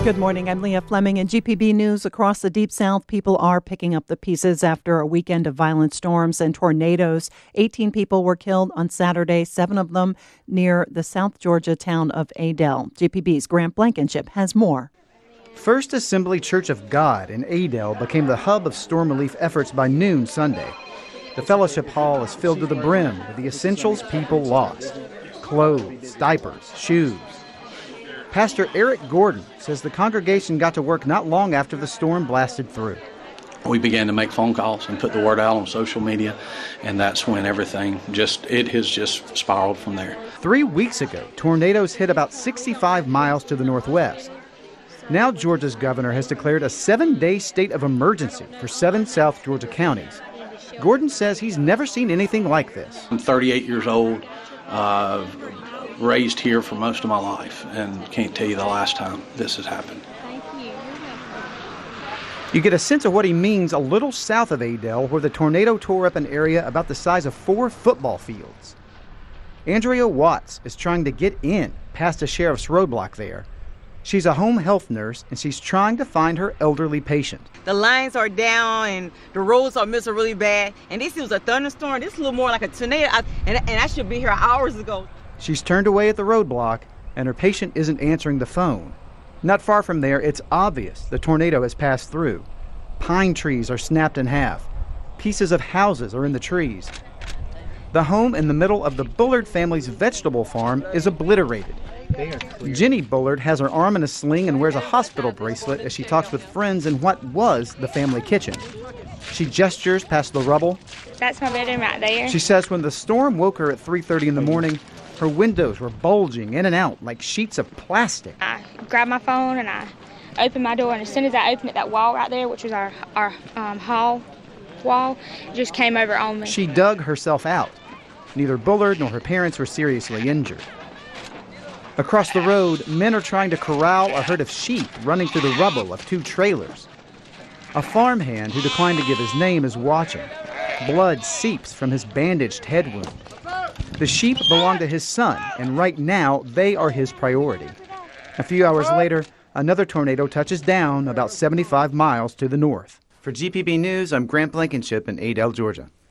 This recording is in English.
Good morning. I'm Leah Fleming. In GPB News, across the Deep South, people are picking up the pieces after a weekend of violent storms and tornadoes. 18 people were killed on Saturday, 7 of them near the South Georgia town of Adel. GPB's Grant Blankenship has more. First Assembly Church of God in Adel became the hub of storm relief efforts by noon Sunday. The fellowship hall is filled to the brim with the essentials people lost: clothes, diapers, shoes. Pastor Eric Gordon says the congregation got to work not long after the storm blasted through. We began to make phone calls and put the word out on social media, and that's when everything has just spiraled from there. 3 weeks ago, tornadoes hit about 65 miles to the northwest. Now Georgia's governor has declared a 7-day state of emergency for 7 South Georgia counties. Gordon says he's never seen anything like this. I'm 38 years old, raised here for most of my life, and can't tell you the last time this has happened. You get a sense of what he means a little south of Adel, where the tornado tore up an area about the size of 4 football fields. Andrea Watts is trying to get in past a sheriff's roadblock there. She's a home health nurse, and she's trying to find her elderly patient. The lines are down, and the roads are missing really bad. And this was a thunderstorm. This is a little more like a tornado, and I should be here hours ago. She's turned away at the roadblock, and her patient isn't answering the phone. Not far from there, it's obvious the tornado has passed through. Pine trees are snapped in half. Pieces of houses are in the trees. The home in the middle of the Bullard family's vegetable farm is obliterated. Jenny Bullard has her arm in a sling and wears a hospital bracelet as she talks with friends in what was the family kitchen. She gestures past the rubble. That's my bedroom right there. She says when the storm woke her at 3:30 in the morning, her windows were bulging in and out like sheets of plastic. I grabbed my phone and I opened my door, and as soon as I opened it, that wall right there, which was our hall wall, just came over on me. She dug herself out. Neither Bullard nor her parents were seriously injured. Across the road, men are trying to corral a herd of sheep running through the rubble of 2 trailers. A farmhand who declined to give his name is watching. Blood seeps from his bandaged head wound. The sheep belong to his son, and right now they are his priority. A few hours later, another tornado touches down about 75 miles to the north. For GPB News, I'm Grant Blankenship in Adel, Georgia.